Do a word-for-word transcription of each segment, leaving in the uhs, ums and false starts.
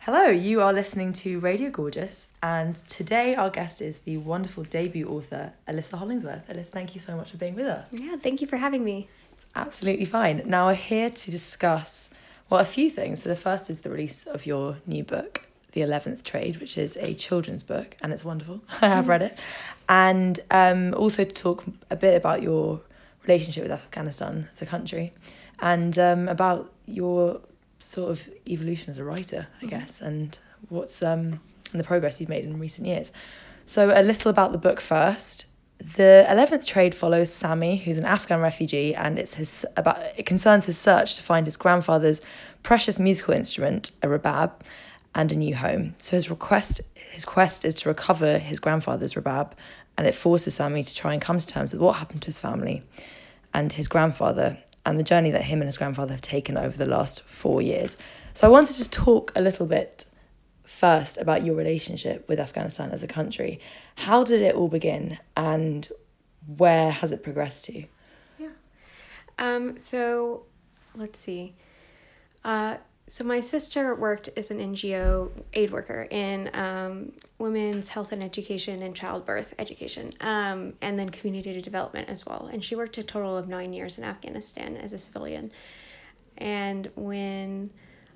Hello, you are listening to Radio Gorgeous, and today our guest is the wonderful debut author, Alyssa Hollingsworth. Alyssa, thank you so much for being with us. Yeah, thank you for having me. It's absolutely fine. Now we're here to discuss, well, a few things. So the first is the release of your new book, The eleventh Trade, which is a children's book, and it's wonderful. I have read it. And um, also to talk a bit about your relationship with Afghanistan as a country, and um, about your sort of evolution as a writer, I guess, and what's um and the progress you've made in recent years. So a little about the book first. The eleventh Trade follows Sami, who's an Afghan refugee, and it's his about it concerns his search to find his grandfather's precious musical instrument, a rabab, and a new home. So his request his quest is to recover his grandfather's rabab, and it forces Sami to try and come to terms with what happened to his family and his grandfather, and the journey that him and his grandfather have taken over the last four years. So I wanted to talk a little bit first about your relationship with Afghanistan as a country. How did it all begin, and where has it progressed to? Yeah. Um. So, let's see. Uh. So my sister worked as an N G O aid worker in um, women's health and education and childbirth education, um, and then community development as well. And she worked a total of nine years in Afghanistan as a civilian. And when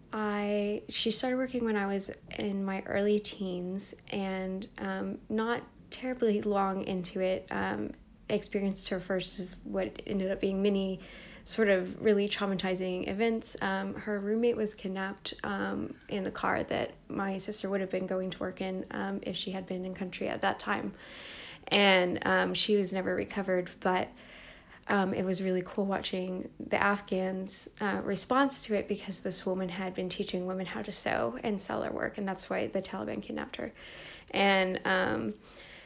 I, she started working when I was in my early teens, and um, not terribly long into it, um, experienced her first of what ended up being many sort of really traumatizing events. Um, her roommate was kidnapped um, in the car that my sister would have been going to work in um, if she had been in country at that time. And um, she was never recovered, but um, it was really cool watching the Afghans' uh, response to it, because this woman had been teaching women how to sew and sell their work, and that's why the Taliban kidnapped her. And um,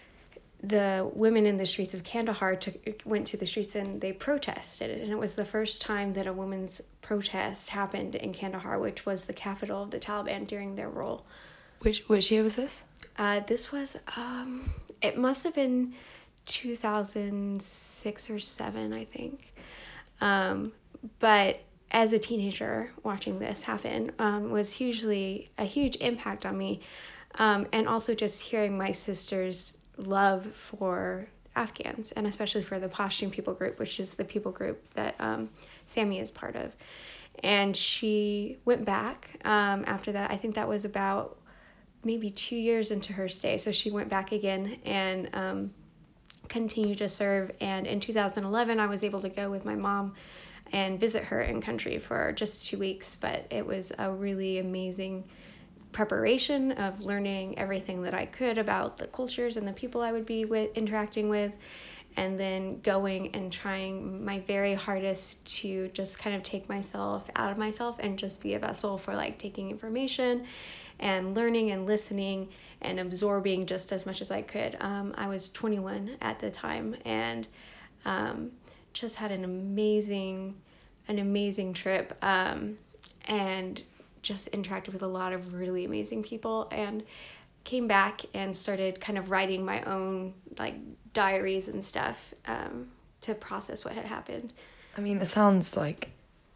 the women in the streets of Kandahar took, went to the streets and they protested. And it was the first time that a women's protest happened in Kandahar, which was the capital of the Taliban during their rule. Which which year was this? Uh, this was, um, it must have been two thousand six or seven, I think. Um, but as a teenager, watching this happen um, was hugely, a huge impact on me. Um, and also just hearing my sister's love for Afghans, and especially for the Pashtun people group, which is the people group that um, Sami is part of. And she went back um, after that. I think that was about maybe two years into her stay. So she went back again and um, continued to serve. And in two thousand eleven, I was able to go with my mom and visit her in country for just two weeks. But it was a really amazing preparation of learning everything that I could about the cultures and the people I would be with interacting with, and then going and trying my very hardest to just kind of take myself out of myself and just be a vessel for like taking information and learning and listening and absorbing just as much as I could. Um, I was twenty-one at the time, and um, just had an amazing, an amazing trip, um, and just interacted with a lot of really amazing people, and came back and started kind of writing my own like diaries and stuff um, to process what had happened. I mean, it sounds like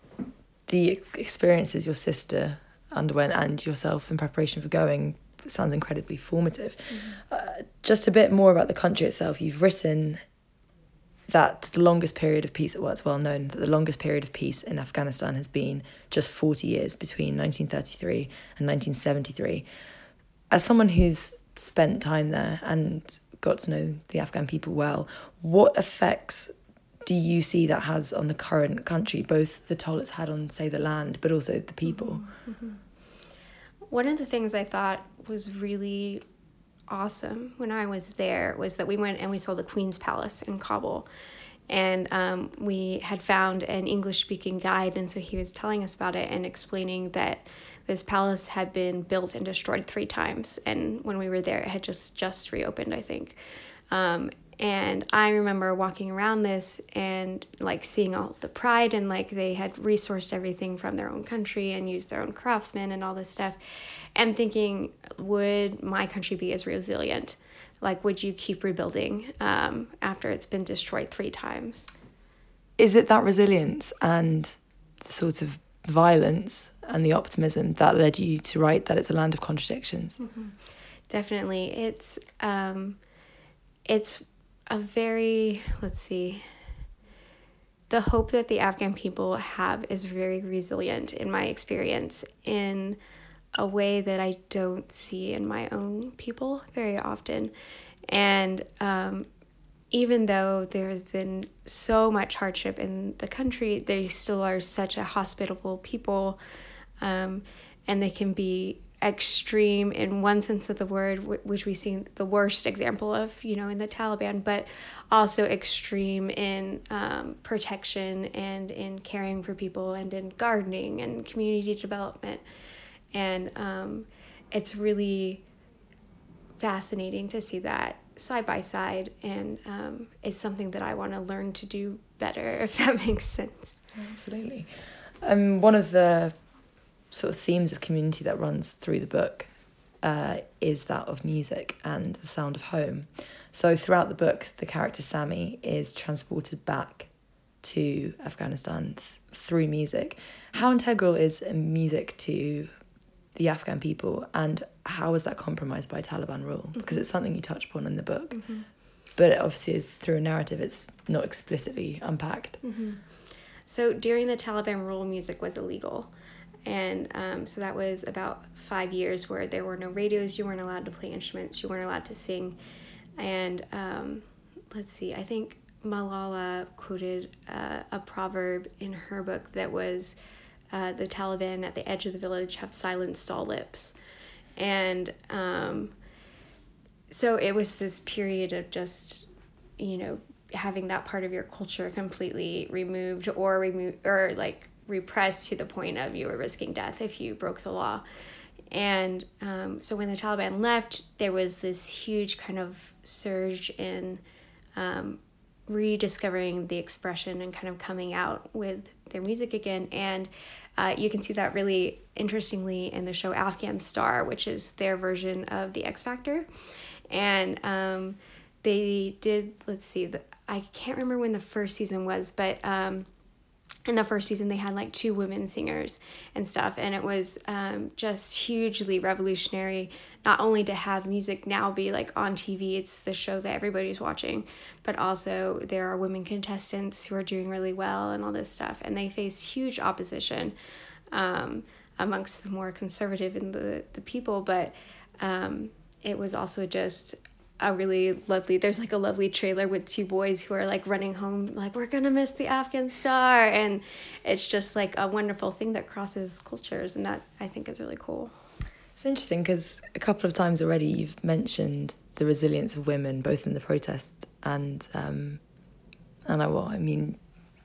the experiences your sister underwent and yourself in preparation for going sounds incredibly formative. Mm-hmm. Uh, just a bit more about the country itself. You've written that the longest period of peace, well, it's well known that the longest period of peace in Afghanistan has been just forty years, between nineteen thirty-three and nineteen seventy-three. As someone who's spent time there and got to know the Afghan people well, what effects do you see that has on the current country, both the toll it's had on, say, the land, but also the people? Mm-hmm. One of the things I thought was really awesome when I was there was that we went and we saw the Queen's Palace in Kabul, and um, we had found an English-speaking guide, and so he was telling us about it and explaining that this palace had been built and destroyed three times, and when we were there it had just just reopened, I think. Um, and I remember walking around this and like seeing all of the pride, and like they had resourced everything from their own country and used their own craftsmen and all this stuff, and thinking, would my country be as resilient? Like, would you keep rebuilding um, after it's been destroyed three times? Is it that resilience and the sort of violence and the optimism that led you to write that it's a land of contradictions. Mm-hmm. Definitely. It's um, it's a very, let's see, the hope that the Afghan people have is very resilient in my experience, in a way that I don't see in my own people very often. And um, even though there has been so much hardship in the country, they still are such a hospitable people, um, and they can be extreme in one sense of the word, which we see the worst example of, you know, in the Taliban, but also extreme in um, protection and in caring for people and in gardening and community development. And um, it's really fascinating to see that side by side, and um, it's something that I want to learn to do better, if that makes sense. Absolutely. Um, one of the sort of themes of community that runs through the book uh, is that of music and the sound of home. So throughout the book, the character Sammy is transported back to Afghanistan th- through music. How integral is music to the Afghan people, and how is that compromised by Taliban rule? Mm-hmm. Because it's something you touch upon in the book, mm-hmm. but it obviously is through a narrative, it's not explicitly unpacked. Mm-hmm. So during the Taliban rule, music was illegal. And um, so that was about five years where there were no radios, you weren't allowed to play instruments, you weren't allowed to sing. And um, let's see, I think Malala quoted uh, a proverb in her book that was, uh, the Taliban at the edge of the village have silenced all lips. And um, so it was this period of just, you know, having that part of your culture completely removed or removed or like repressed to the point of you were risking death if you broke the law. And um, so when the Taliban left, there was this huge kind of surge in um, rediscovering the expression and kind of coming out with their music again. And uh, you can see that really interestingly in the show Afghan Star, which is their version of the X Factor. And um, they did, let's see, the, I can't remember when the first season was, but um, in the first season they had like two women singers and stuff, and it was um, just hugely revolutionary, not only to have music now be like on T V, it's the show that everybody's watching, but also there are women contestants who are doing really well and all this stuff, and they face huge opposition um, amongst the more conservative and the, the people, but um, it was also just a really lovely, there's like a lovely trailer with two boys who are like running home like, we're gonna miss the Afghan Star, and it's just like a wonderful thing that crosses cultures, and that I think is really cool. It's interesting because a couple of times already you've mentioned the resilience of women both in the protest and um and I well I mean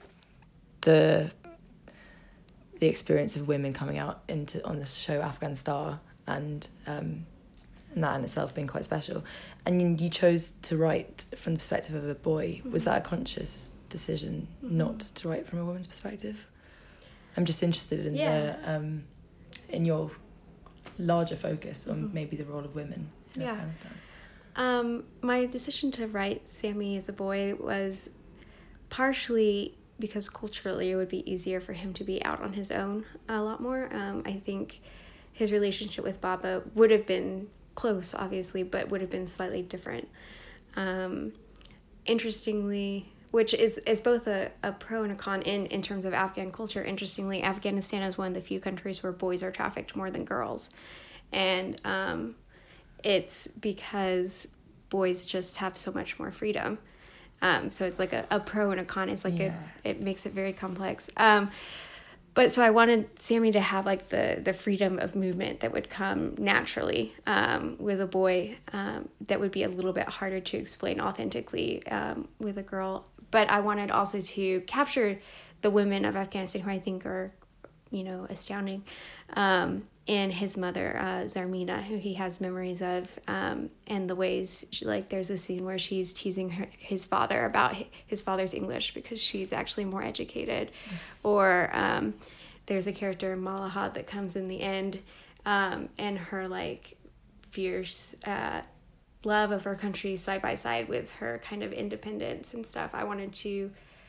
the the experience of women coming out into on this show Afghan Star, and um and that in itself being quite special. And you, you chose to write from the perspective of a boy. Was that a conscious decision, mm-hmm. not to write from a woman's perspective? I'm just interested in yeah. the um, in your larger focus on mm-hmm. maybe the role of women in yeah. Afghanistan. Um, my decision to write Sammy as a boy was partially because culturally it would be easier for him to be out on his own a lot more. Um, I think his relationship with Baba would have been close, obviously, but would have been slightly different. Um, interestingly, which is, is both a, a pro and a con in, in terms of Afghan culture. Interestingly, Afghanistan is one of the few countries where boys are trafficked more than girls. And um, it's because boys just have so much more freedom. Um, so it's like a, a pro and a con. It's like yeah. a, it makes it very complex. Um, But so I wanted Sammy to have like the, the freedom of movement that would come naturally um, with a boy, um, that would be a little bit harder to explain authentically um, with a girl. But I wanted also to capture the women of Afghanistan, who I think are, you know, astounding, um, and his mother, uh, Zarmina, who he has memories of, um, and the ways, she, like there's a scene where she's teasing her, his father about his father's English because she's actually more educated. Mm. Or um, there's a character, Malahad, that comes in the end, um, and her like fierce uh, love of her country side by side with her kind of independence and stuff. I wanted to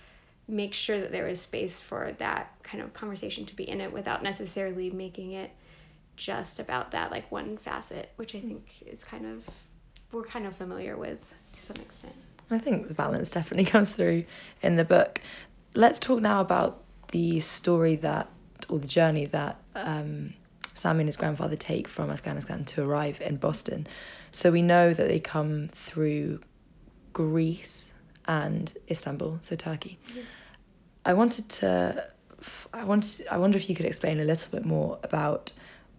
make sure that there is space for that kind of conversation to be in it without necessarily making it just about that like one facet, which I think is kind of, we're kind of familiar with to some extent. I think the balance definitely comes through in the book. Let's talk now about the story that, or the journey that um, Sammy and his grandfather take from Afghanistan to arrive in Boston. So we know that they come through Greece and Istanbul, so Turkey. Yeah. I wanted to, I wanted, I wonder if you could explain a little bit more about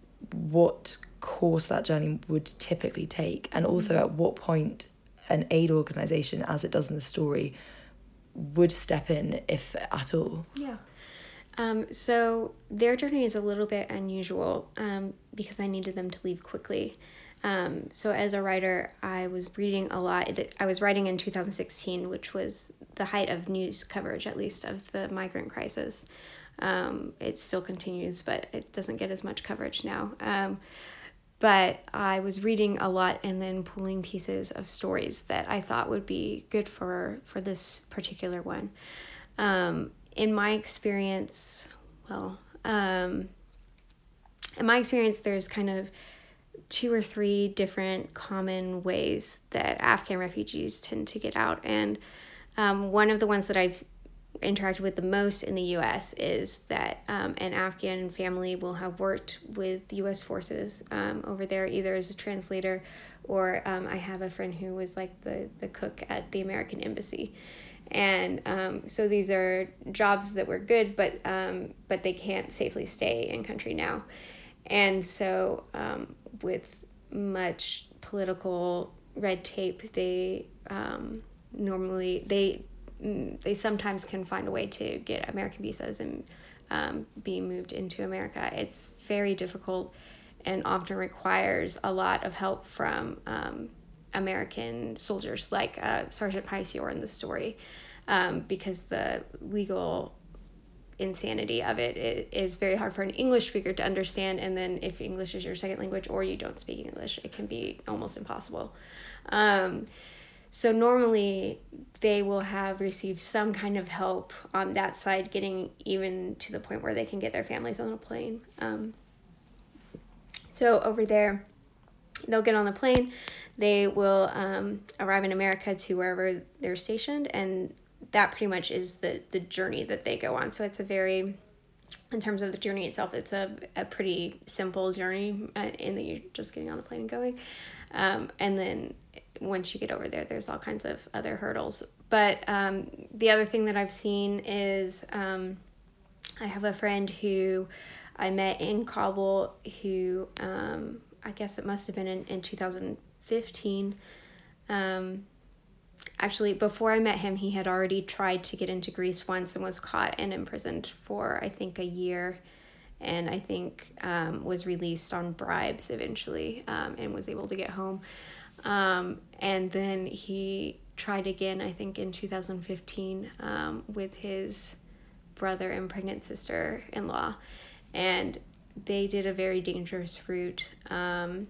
what course that journey would typically take, and also at what point an aid organisation, as it does in the story, would step in, if at all. Yeah. Um, so their journey is a little bit unusual um, because I needed them to leave quickly. Um, so as a writer, I was reading a lot. I was writing in two thousand sixteen, which was the height of news coverage, at least, of the migrant crisis. Um, it still continues, but it doesn't get as much coverage now. Um, but I was reading a lot and then pulling pieces of stories that I thought would be good for, for this particular one. Um, in my experience, well, um, in my experience, there's kind of two or three different common ways that Afghan refugees tend to get out. And um, one of the ones that I've interacted with the most in the U S is that um, an Afghan family will have worked with U S forces um, over there, either as a translator or um, I have a friend who was like the, the cook at the American Embassy. And um, so these are jobs that were good, but um, but they can't safely stay in country now. And so um, with much political red tape, they um, normally, they they sometimes can find a way to get American visas and um, be moved into America. It's very difficult and often requires a lot of help from um, American soldiers, like uh, Sergeant Paisior in the story, um, because the legal insanity of it is very hard for an English speaker to understand, and then if English is your second language or you don't speak English, it can be almost impossible. Um, so normally they will have received some kind of help on that side, getting even to the point where they can get their families on a plane. Um, so over there, they'll get on the plane, they will um, arrive in America to wherever they're stationed, and that pretty much is the, the journey that they go on. So it's a very, in terms of the journey itself, it's a, a pretty simple journey uh, in that you're just getting on a plane and going. Um, and then once you get over there, there's all kinds of other hurdles. But um, the other thing that I've seen is um, I have a friend who I met in Kabul who, um, I guess it must have been in, in two thousand fifteen. Um, actually, before I met him, he had already tried to get into Greece once and was caught and imprisoned for, I think, a year. And I think um, was released on bribes eventually um, and was able to get home. Um, and then he tried again, I think, in two thousand fifteen um, with his brother and pregnant sister-in-law. And they did a very dangerous route. Um,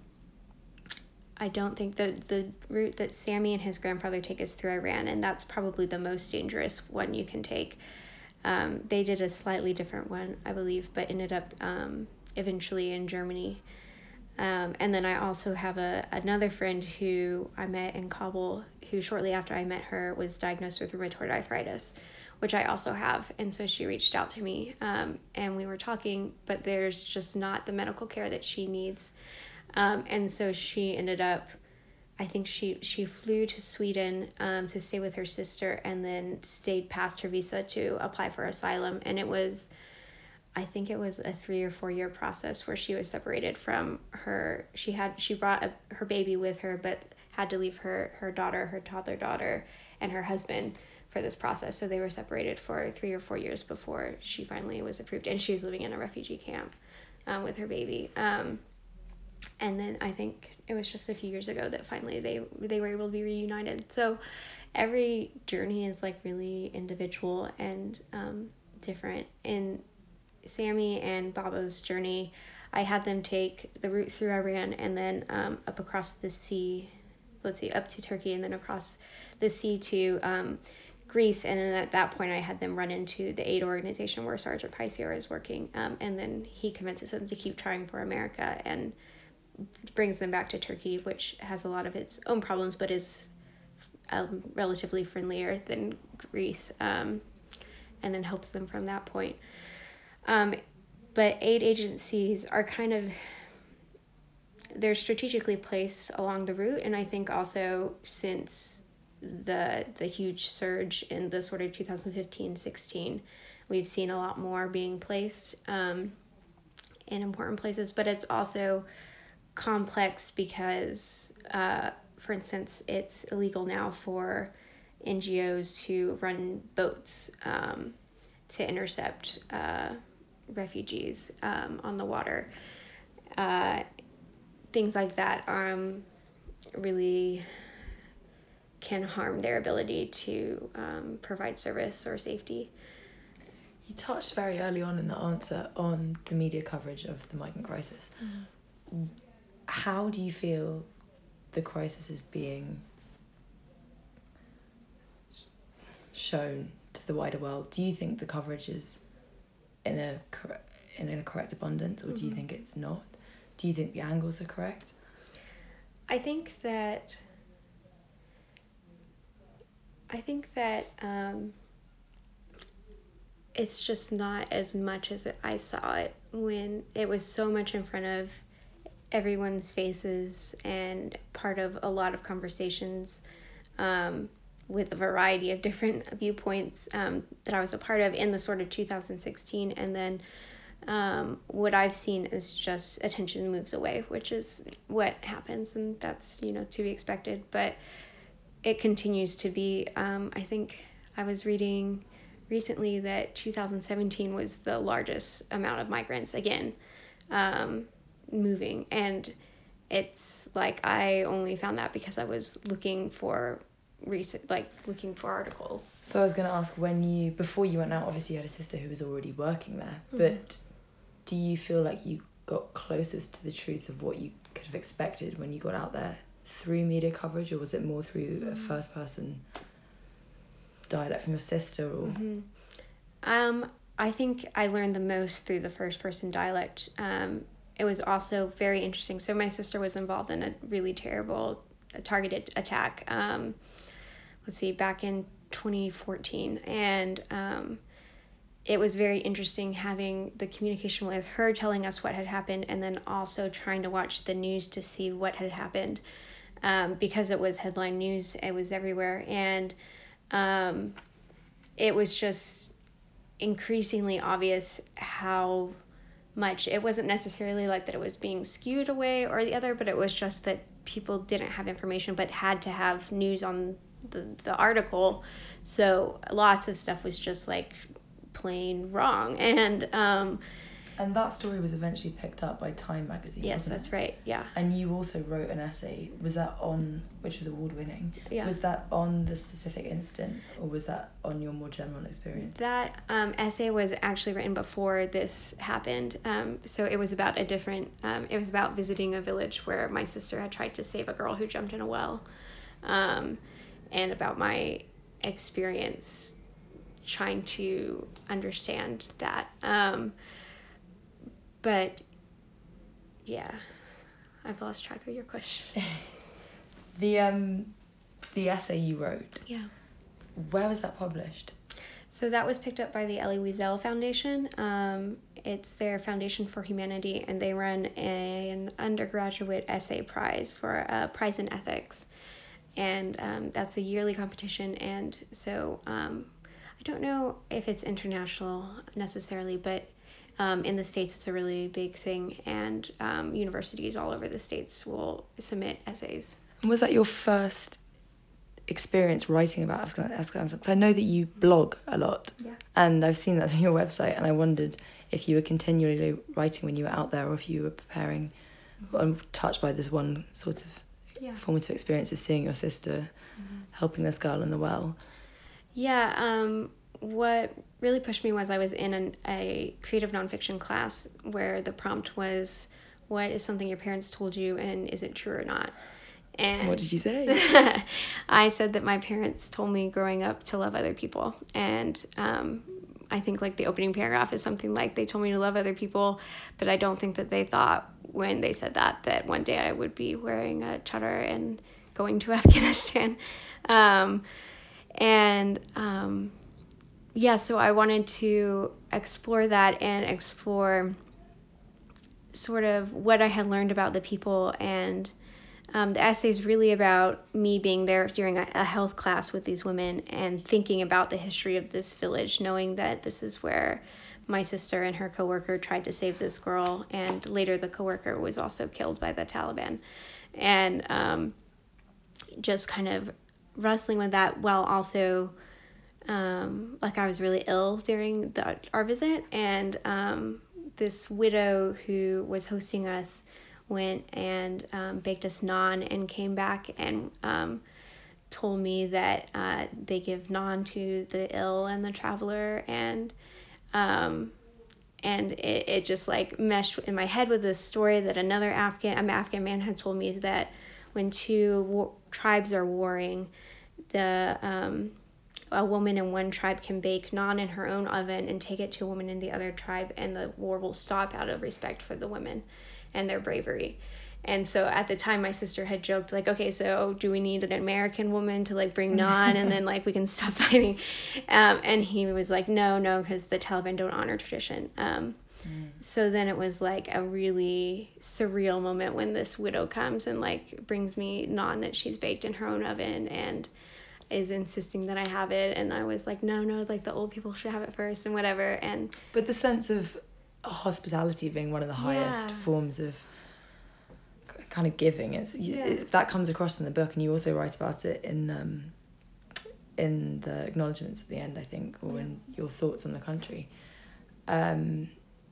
I don't think the, the route that Sammy and his grandfather take is through Iran, and that's probably the most dangerous one you can take. Um, they did a slightly different one, I believe, but ended up um, eventually in Germany. Um, and then I also have a another friend who I met in Kabul, who shortly after I met her was diagnosed with rheumatoid arthritis, which I also have. And so she reached out to me um, and we were talking, but there's just not the medical care that she needs. Um, and so she ended up, I think she, she flew to Sweden um, to stay with her sister and then stayed past her visa to apply for asylum. And it was, I think it was a three or four year process where she was separated from her. She had, she brought a, her baby with her, but had to leave her, her daughter, her toddler daughter, and her husband for this process. So they were separated for three or four years before she finally was approved. And she was living in a refugee camp um, with her baby. Um, and then I think it was just a few years ago that finally they they were able to be reunited. So every journey is like really individual and um, different. In Sammy and Baba's journey, I had them take the route through Iran and then um, up across the sea, let's see, up to Turkey and then across the sea to um, Greece, and then at that point I had them run into the aid organization where Sergeant Paisier is working, um, and then he convinces them to keep trying for America and brings them back to Turkey, which has a lot of its own problems but is um, relatively friendlier than Greece, um, and then helps them from that point. Um, but aid agencies are kind of, they're strategically placed along the route, and I think also since the the huge surge in the sort of two thousand fifteen sixteen, we've seen a lot more being placed um, in important places, but it's also complex because, uh, for instance, it's illegal now for N G Os to run boats um, to intercept uh, refugees um, on the water. Uh, things like that um, really can harm their ability to um, provide service or safety. You touched very early on in the answer on the media coverage of the migrant crisis. Mm. How do you feel the crisis is being shown to the wider world? Do you think the coverage is in a cor- in a correct abundance, or mm-hmm. do you think it's not? Do you think the angles are correct? I think that I think that um, it's just not as much as I saw it when it was so much in front of everyone's faces and part of a lot of conversations um, with a variety of different viewpoints um, that I was a part of in the sort of two thousand sixteen. And then um, what I've seen is just attention moves away, which is what happens, and that's, you know, to be expected. But it continues to be, um, I think I was reading recently that two thousand seventeen was the largest amount of migrants, again, um, moving. And it's like I only found that because I was looking for recent, like looking for articles. So I was going to ask, when you, before you went out, obviously you had a sister who was already working there, mm-hmm. but do you feel like you got closest to the truth of what you could have expected when you got out there through media coverage, or was it more through a first person dialect from your sister? Or mm-hmm. um I think I learned the most through the first person dialect. Um it was also very interesting. So my sister was involved in a really terrible targeted attack um let's see back in twenty fourteen, and um it was very interesting having the communication with her telling us what had happened, and then also trying to watch the news to see what had happened. Um, because it was headline news, it was everywhere, and um, it was just increasingly obvious how much, it wasn't necessarily like that it was being skewed away or the other, but it was just that people didn't have information but had to have news on the, the article, so lots of stuff was just like plain wrong. And um, And that story was eventually picked up by Time magazine. Yes, that's it? right. Yeah. And you also wrote an essay. Was that on, which was award winning? Yeah. Was that on the specific incident, or was that on your more general experience? That um, essay was actually written before this happened. Um, so it was about a different. Um, it was about visiting a village where my sister had tried to save a girl who jumped in a well, um, and about my experience trying to understand that. Um, But, yeah, I've lost track of your question. the um, the essay you wrote. Yeah. Where was that published? So that was picked up by the Elie Wiesel Foundation. Um, it's their Foundation for Humanity, and they run an undergraduate essay prize for uh, prize in ethics, and um, that's a yearly competition. And so um, I don't know if it's international necessarily, but Um, in the States, it's a really big thing, and um, universities all over the States will submit essays. Was that your first experience writing about Afghanistan? Because I know that you blog a lot, yeah. and I've seen that on your website, and I wondered if you were continually writing when you were out there, or if you were preparing, mm-hmm. and touched by this one sort of yeah. formative experience of seeing your sister mm-hmm. helping this girl in the well. Yeah, um, what really pushed me was I was in an, a creative nonfiction class where the prompt was, what is something your parents told you and is it true or not? And what did you say? I said that my parents told me growing up to love other people. And um, I think like the opening paragraph is something like, they told me to love other people, but I don't think that they thought when they said that, that one day I would be wearing a chador and going to Afghanistan. Um, and um, yeah, so I wanted to explore that and explore sort of what I had learned about the people. And um, the essay is really about me being there during a, a health class with these women and thinking about the history of this village, knowing that this is where my sister and her coworker tried to save this girl, and later the coworker was also killed by the Taliban. And um, just kind of wrestling with that while also um, like I was really ill during the, our visit, and um, this widow who was hosting us went and um, baked us naan and came back and um, told me that uh, they give naan to the ill and the traveler, and um, and it, it just like meshed in my head with this story that another Afghan, an Afghan man had told me, that when two war- tribes are warring, the um, a woman in one tribe can bake naan in her own oven and take it to a woman in the other tribe, and the war will stop out of respect for the women and their bravery. And so at the time, my sister had joked, like, okay, so do we need an American woman to, like, bring naan and then, like, we can stop fighting? Um, and he was like, no, no, because the Taliban don't honor tradition. Um, mm. So then it was, like, a really surreal moment when this widow comes and, like, brings me naan that she's baked in her own oven and is insisting that I have it. And I was like, no, no, like, the old people should have it first and whatever. And But the sense of hospitality being one of the highest yeah. forms of kind of giving, it's yeah. it, that comes across in the book, and you also write about it in um in the acknowledgements at the end, I think, or yeah. in your thoughts on the country. um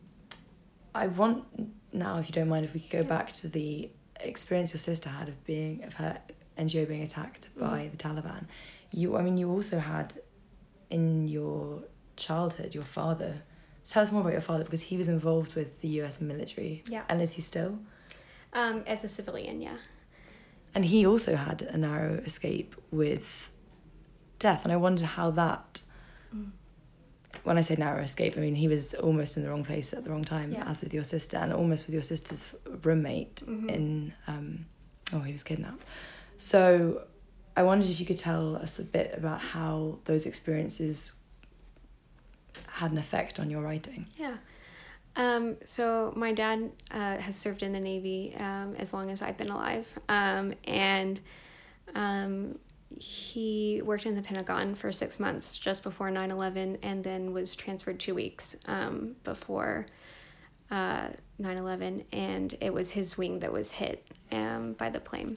I want now, if you don't mind, if we could go yeah. back to the experience your sister had of being of her N G O being attacked mm. by the Taliban. You I mean you also had in your childhood your father. Tell us more about your father, because he was involved with the U S military. Yeah. And is he still? Um, as a civilian, yeah. And he also had a narrow escape with death. And I wondered how that, mm. when I say narrow escape, I mean he was almost in the wrong place at the wrong time, yeah. as with your sister, and almost with your sister's roommate mm-hmm. in, um, oh, he was kidnapped. So I wondered if you could tell us a bit about how those experiences had an effect on your writing. Yeah. Um, so my dad uh, has served in the Navy um, as long as I've been alive, um, and um, he worked in the Pentagon for six months just before nine eleven, and then was transferred two weeks um, before uh, nine eleven, and it was his wing that was hit um, by the plane.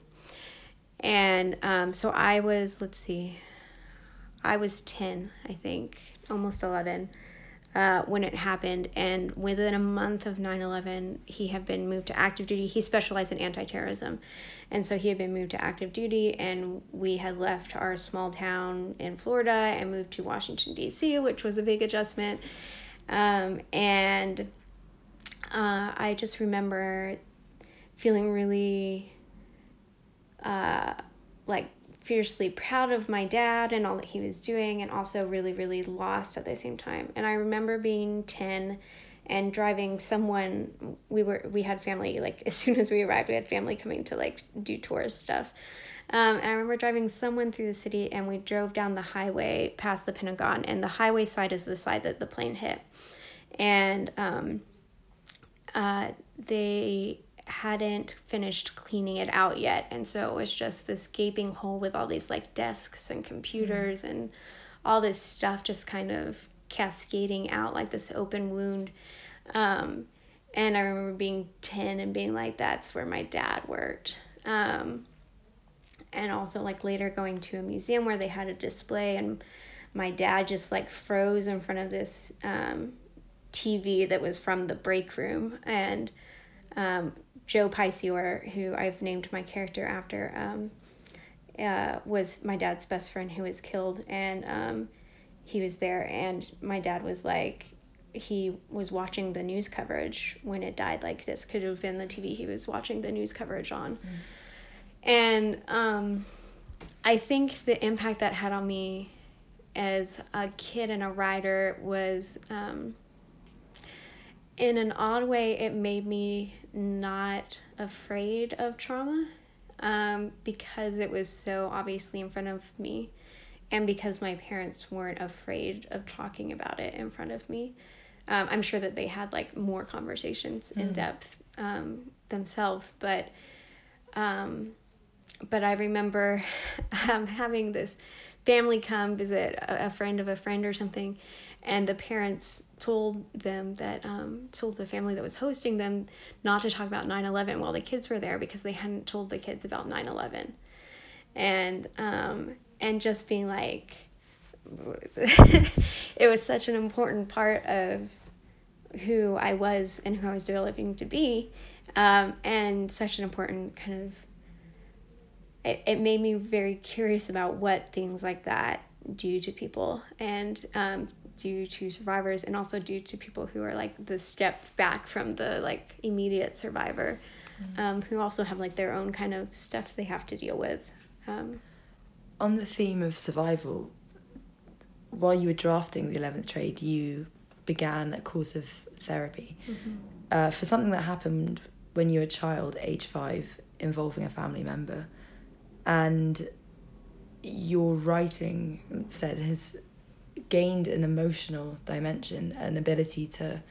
And um, so I was, let's see, I was ten, I think, almost eleven. Uh, when it happened, and within a month of nine eleven, he had been moved to active duty. He specialized in anti-terrorism, and so he had been moved to active duty, and we had left our small town in Florida and moved to Washington, D C, which was a big adjustment. Um, and uh, I just remember feeling really uh, like fiercely proud of my dad and all that he was doing, and also really, really lost at the same time. And I remember being ten and driving someone, we were, we had family, like as soon as we arrived, we had family coming to like do tourist stuff. Um, and I remember driving someone through the city, and we drove down the highway past the Pentagon, and the highway side is the side that the plane hit. And um, uh, they hadn't finished cleaning it out yet, and so it was just this gaping hole with all these like desks and computers mm. and all this stuff just kind of cascading out like this open wound. Um, and I remember being ten and being like, that's where my dad worked. Um, and also like later going to a museum where they had a display, and my dad just like froze in front of this um, T V that was from the break room. And um, Joe Pisior, who I've named my character after, um, uh, was my dad's best friend who was killed, and um, he was there, and my dad was like, he was watching the news coverage when it died. Like, this could have been the T V he was watching the news coverage on. Mm. And um, I think the impact that had on me as a kid and a writer was, um, in an odd way, it made me not afraid of trauma, um, because it was so obviously in front of me, and because my parents weren't afraid of talking about it in front of me. Um, I'm sure that they had like more conversations in mm. depth um, themselves, but um, but I remember um, having this family come visit a, a friend of a friend or something, and the parents told them that, um, told the family that was hosting them not to talk about nine eleven while the kids were there because they hadn't told the kids about nine eleven. And, um, and just being like, it was such an important part of who I was and who I was developing to be, um, and such an important kind of, it, it made me very curious about what things like that do to people, and um, due to survivors, and also due to people who are like the step back from the like immediate survivor, mm-hmm. um, who also have like their own kind of stuff they have to deal with. Um, On the theme of survival, while you were drafting the eleventh Trade, you began a course of therapy mm-hmm. uh, for something that happened when you were a child, age five, involving a family member. And your writing said has gained an emotional dimension, an ability to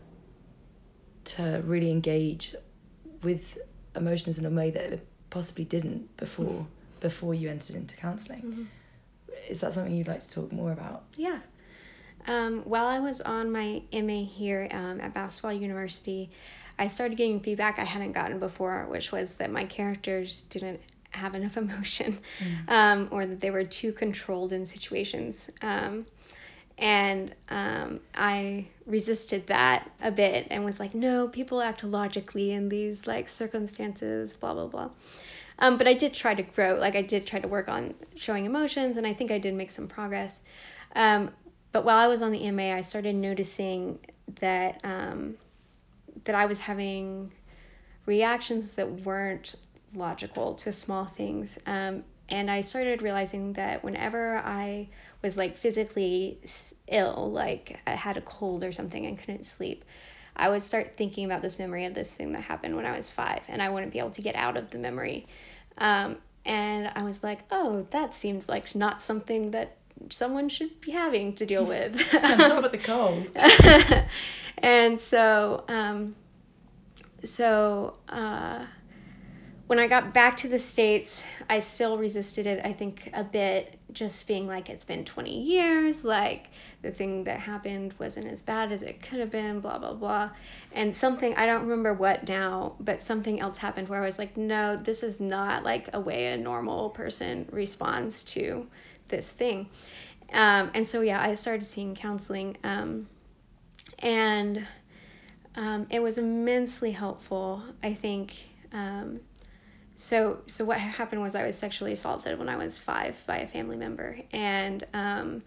to really engage with emotions in a way that it possibly didn't before before you entered into counselling. Mm-hmm. Is that something you'd like to talk more about? Yeah. Um, while I was on my M A here um, at Bassell University, I started getting feedback I hadn't gotten before, which was that my characters didn't have enough emotion, mm. um, or that they were too controlled in situations. Um, and um, I resisted that a bit and was like, no, people act logically in these like circumstances, blah, blah, blah. Um, but I did try to grow, like I did try to work on showing emotions, and I think I did make some progress. Um, but while I was on the M A, I started noticing that um, that I was having reactions that weren't logical to small things. Um, and I started realizing that whenever I was like physically ill, like I had a cold or something and couldn't sleep, I would start thinking about this memory of this thing that happened when I was five, and I wouldn't be able to get out of the memory. Um, and I was like, oh, that seems like not something that someone should be having to deal with. What about the cold? And so, um, so, uh, when I got back to the States, I still resisted it, I think, a bit, just being like, it's been twenty years, like, the thing that happened wasn't as bad as it could have been, blah, blah, blah. And something, I don't remember what now, but something else happened where I was like, no, this is not, like, a way a normal person responds to this thing. Um, and so, yeah, I started seeing counseling, um, and um, it was immensely helpful, I think. Um, So so what happened was I was sexually assaulted when I was five by a family member, and um,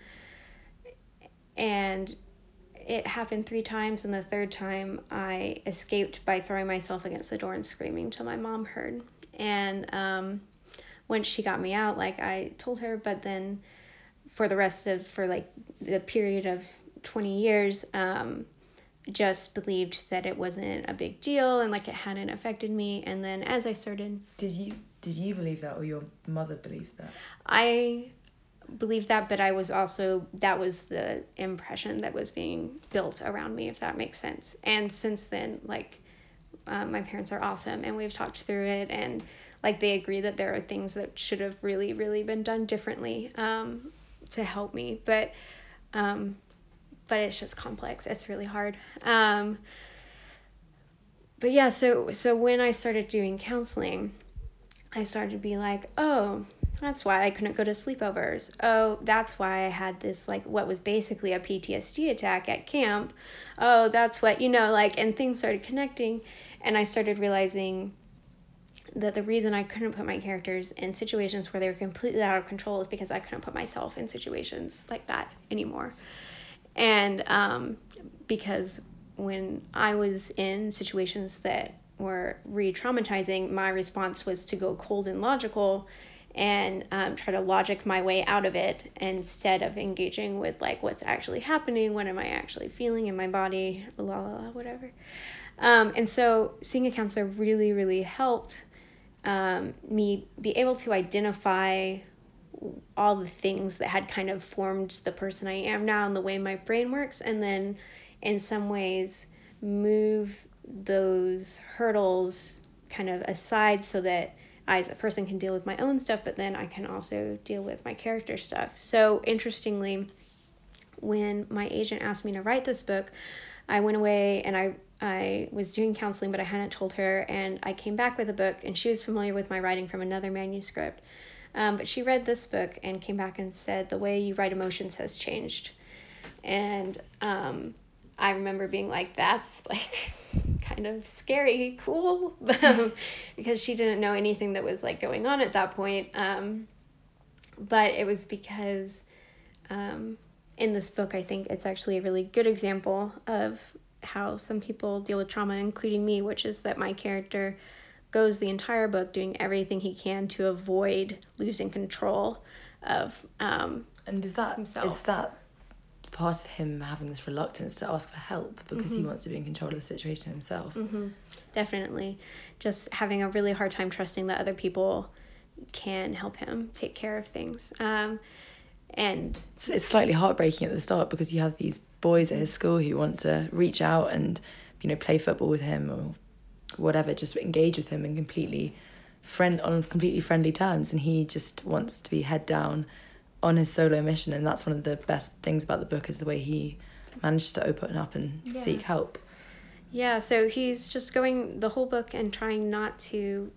and it happened three times, and the third time I escaped by throwing myself against the door and screaming till my mom heard. And um, once she got me out, like I told her, but then for the rest of, for like the period of twenty years, um, just believed that it wasn't a big deal and like it hadn't affected me. And then as I started... Did you did you believe that, or your mother believed that? I believed that, but I was also, that was the impression that was being built around me, if that makes sense. And since then, like, um, my parents are awesome, and we've talked through it, and like they agree that there are things that should have really, really been done differently um, to help me. But um, but it's just complex. It's really hard. Um, but yeah, so so when I started doing counseling, I started to be like, oh, that's why I couldn't go to sleepovers. Oh, that's why I had this, like, what was basically a P T S D attack at camp. Oh, that's what, you know, like, and things started connecting. And I started realizing that the reason I couldn't put my characters in situations where they were completely out of control is because I couldn't put myself in situations like that anymore. And um, because when I was in situations that were re-traumatizing, my response was to go cold and logical and um, try to logic my way out of it instead of engaging with like what's actually happening, what am I actually feeling in my body, la la la, whatever. Um, and so seeing a counselor really, really helped um, me be able to identify all the things that had kind of formed the person I am now and the way my brain works, and then in some ways move those hurdles kind of aside so that I as a person can deal with my own stuff, but then I can also deal with my character stuff. So interestingly, when my agent asked me to write this book, I went away and I I was doing counseling, but I hadn't told her, and I came back with a book, and she was familiar with my writing from another manuscript. Um, but she read this book and came back and said, the way you write emotions has changed. And um, I remember being like, that's like kind of scary, cool, because she didn't know anything that was like going on at that point. Um, but it was because um, in this book, I think it's actually a really good example of how some people deal with trauma, including me, which is that my character goes the entire book doing everything he can to avoid losing control of um and is that himself. Is that part of him having this reluctance to ask for help because mm-hmm. he wants to be in control of the situation himself? Mm-hmm. Definitely. Just having a really hard time trusting that other people can help him take care of things. Um, and it's, it's slightly heartbreaking at the start because you have these boys at his school who want to reach out and, you know, play football with him or whatever, just engage with him and completely friend on completely friendly terms, and he just wants to be head down on his solo mission. And that's one of the best things about the book, is the way he managed to open up and yeah. seek help. Yeah, so he's just going the whole book and trying not to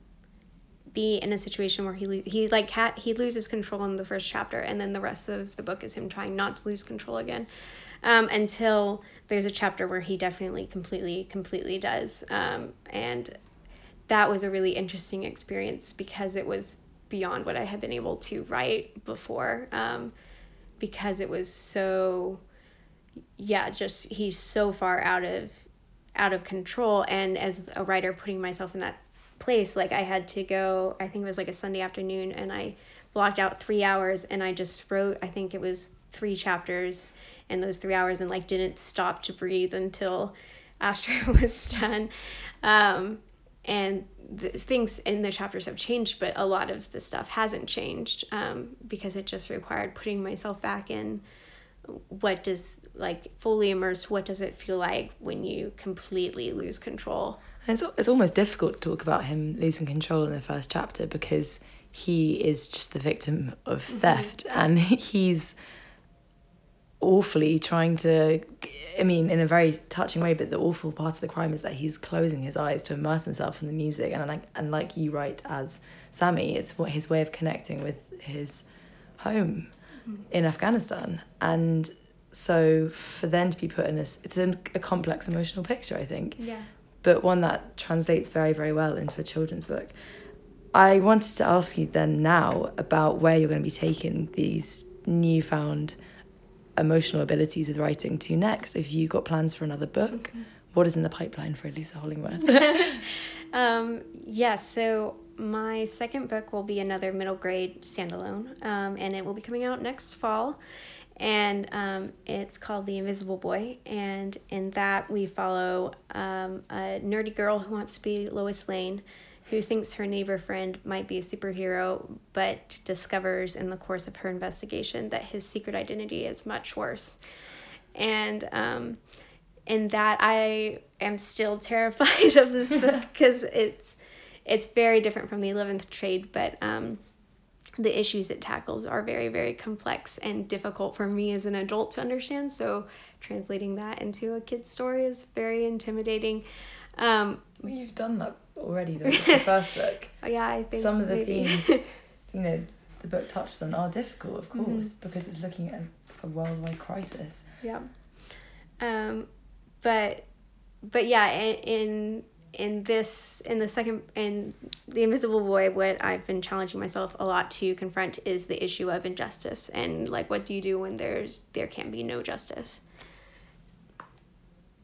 be in a situation where he he like ha- he loses control in the first chapter, and then the rest of the book is him trying not to lose control again, um, until there's a chapter where he definitely completely completely does, um, and that was a really interesting experience because it was beyond what I had been able to write before, um, because it was so yeah just he's so far out of out of control, and as a writer putting myself in that place, like I had to go, I think it was like a Sunday afternoon, and I blocked out three hours and I just wrote, I think it was three chapters in those three hours and like didn't stop to breathe until after it was done. Um, and the things in the chapters have changed, but a lot of the stuff hasn't changed, um, because it just required putting myself back in what does, like fully immersed, what does it feel like when you completely lose control? And it's, it's almost difficult to talk about him losing control in the first chapter because he is just the victim of theft, mm-hmm. and he's awfully trying to, I mean, in a very touching way, but the awful part of the crime is that he's closing his eyes to immerse himself in the music. And like, and like you write as Sammy, it's what his way of connecting with his home mm-hmm. in Afghanistan. And so for them to be put in this, it's a, a complex emotional picture, I think. Yeah. But one that translates very, very well into a children's book. I wanted to ask you then now about where you're going to be taking these newfound emotional abilities with writing to next. Have you got plans for another book? Mm-hmm. What is in the pipeline for Elisa Hollingworth? um, yes, yeah, so my second book will be another middle grade standalone, um, and it will be coming out next fall. And um, it's called The Invisible Boy, and in that we follow um, a nerdy girl who wants to be Lois Lane, who thinks her neighbor friend might be a superhero, but discovers in the course of her investigation that his secret identity is much worse. And um, in that, I am still terrified of this book because it's it's very different from The eleventh Trade, but um, the issues it tackles are very, very complex and difficult for me as an adult to understand. So translating that into a kid's story is very intimidating. Um, well, you've done that already, though, with the first book. Yeah, I think some of the maybe. themes, you know, the book touches on are difficult, of course, mm-hmm. because it's looking at a worldwide crisis. Yeah. Um, but, but yeah, in, in in this, in the second, in The Invisible Boy, what I've been challenging myself a lot to confront is the issue of injustice, and like, what do you do when there's there can be no justice?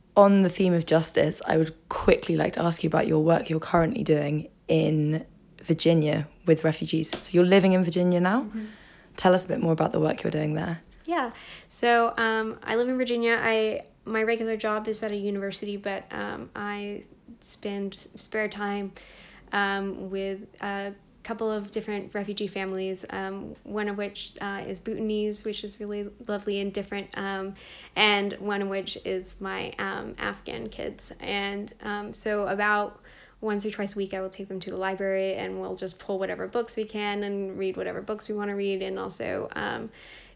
on the theme of justice, I would quickly like to ask you about your work you're currently doing in Virginia with refugees. So you're living in Virginia now. Mm-hmm. Tell us a bit more about the work you're doing there. Yeah, so um, I live in Virginia. I my regular job is at a university, but um, I spend spare time um, with a couple of different refugee families, um, one of which uh, is Bhutanese, which is really lovely and different, um, and one of which is my um, Afghan kids. And um, so about once or twice a week, I will take them to the library, and we'll just pull whatever books we can and read whatever books we want to read, and also um,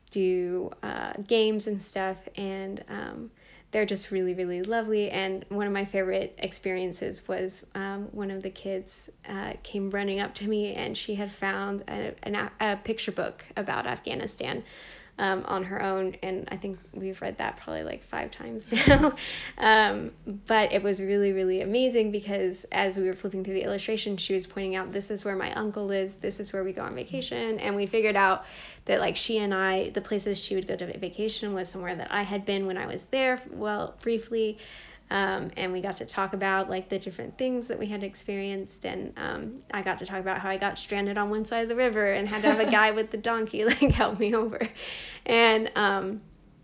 do uh, games and stuff. And um, they're just really, really lovely. And one of my favorite experiences was um, one of the kids uh, came running up to me, and she had found a, an, a picture book about Afghanistan um, on her own. And I think we've read that probably like five times now. um, but it was really, really amazing because as we were flipping through the illustration, she was pointing out, this is where my uncle lives. This is where we go on vacation. And we figured out that like she and I, the places she would go to vacation was somewhere that I had been when I was there, well, briefly. Um, and we got to talk about like the different things that we had experienced. And um, I got to talk about how I got stranded on one side of the river and had to have a guy with the donkey like help me over. And um,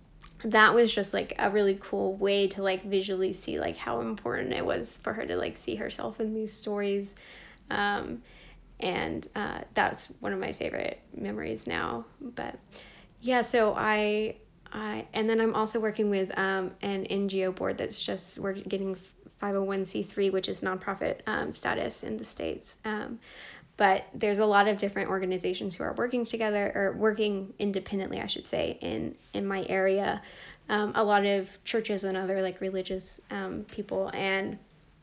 that was just like a really cool way to like visually see like how important it was for her to like see herself in these stories. Um, and uh, that's one of my favorite memories now. But yeah, so I... I, and then I'm also working with um, an N G O board that's just we're getting five oh one c three, which is nonprofit um, status in the States. Um, but there's a lot of different organizations who are working together or working independently, I should say, in, in my area. Um, a lot of churches and other like religious um, people. And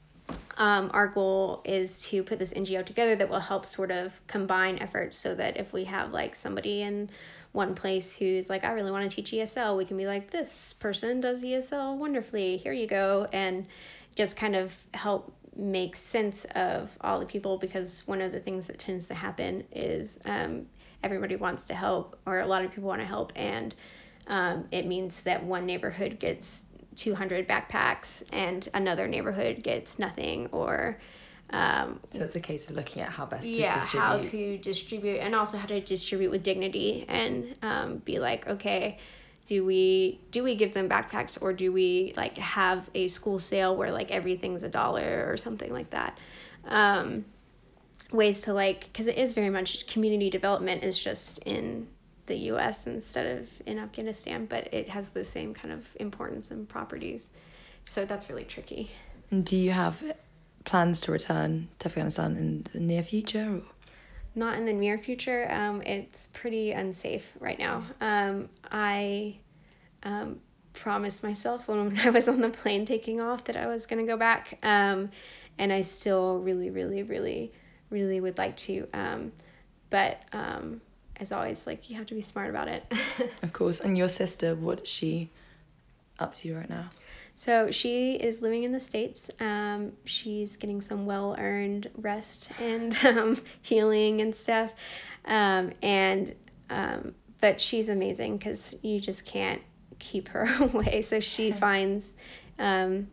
um, our goal is to put this N G O together that will help sort of combine efforts so that if we have like somebody in one place who's like, I really want to teach E S L, we can be like, this person does E S L wonderfully, here you go, and just kind of help make sense of all the people, because one of the things that tends to happen is um, everybody wants to help, or a lot of people want to help, and um, it means that one neighborhood gets two hundred backpacks and another neighborhood gets nothing, or Um, so it's a case of looking at how best to yeah, distribute. how to distribute, and also how to distribute with dignity, and um, be like, okay, do we do we give them backpacks, or do we like have a school sale where like everything's a dollar or something like that? Um, ways to like, because it is very much community development is just in the U S instead of in Afghanistan, but it has the same kind of importance and properties. So that's really tricky. And do you have plans to return to Afghanistan in the near future? Or? Not in the near future. Um, it's pretty unsafe right now. Um, I um, promised myself when I was on the plane taking off that I was going to go back. Um, and I still really, really, really, really would like to. Um, but um, as always, like, you have to be smart about it. Of course. And your sister, what is she up to right now? So she is living in the States. Um, she's getting some well-earned rest and um, healing and stuff. Um, and um, but she's amazing because you just can't keep her away. So she finds... Um,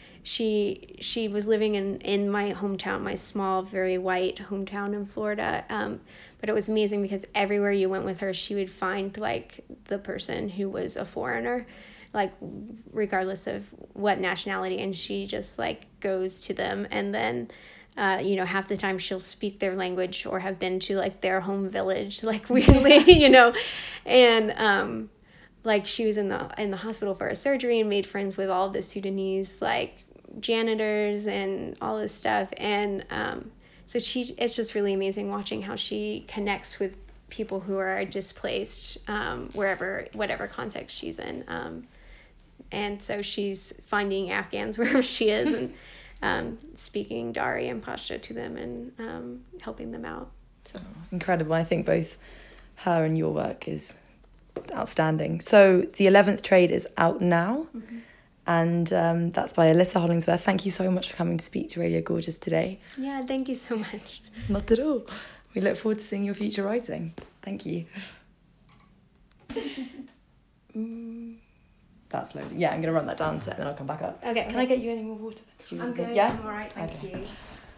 she she was living in, in my hometown, my small, very white hometown in Florida. Um, but it was amazing because everywhere you went with her, she would find, like, the person who was a foreigner, like, regardless of what nationality, and she just like goes to them, and then uh you know half the time she'll speak their language or have been to like their home village, like, weirdly, you know and um like she was in the in the hospital for a surgery and made friends with all of the Sudanese like janitors and all this stuff, and um so she it's just really amazing watching how she connects with people who are displaced um wherever whatever context she's in. um And so she's finding Afghans wherever she is and um, speaking Dari and Pashto to them and um, helping them out. So. Incredible. I think both her and your work is outstanding. So the eleventh Trade is out now, mm-hmm. and um, that's by Alyssa Hollingsworth. Thank you so much for coming to speak to Radio Gorgeous today. Yeah, thank you so much. Not at all. We look forward to seeing your future writing. Thank you. mm. That's loading. Yeah, I'm going to run that down to, and then I'll come back up. Okay. Can I get you any more water? Do you I'm want- good. Yeah? I'm all right. Thank Okay. you.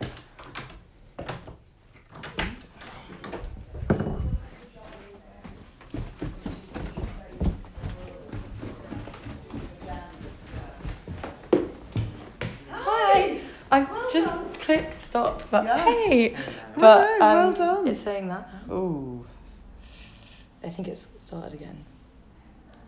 Hi! I just clicked stop, but Yeah. hey! But Hello, um, well done. it's saying that now. Ooh. I think it's started again.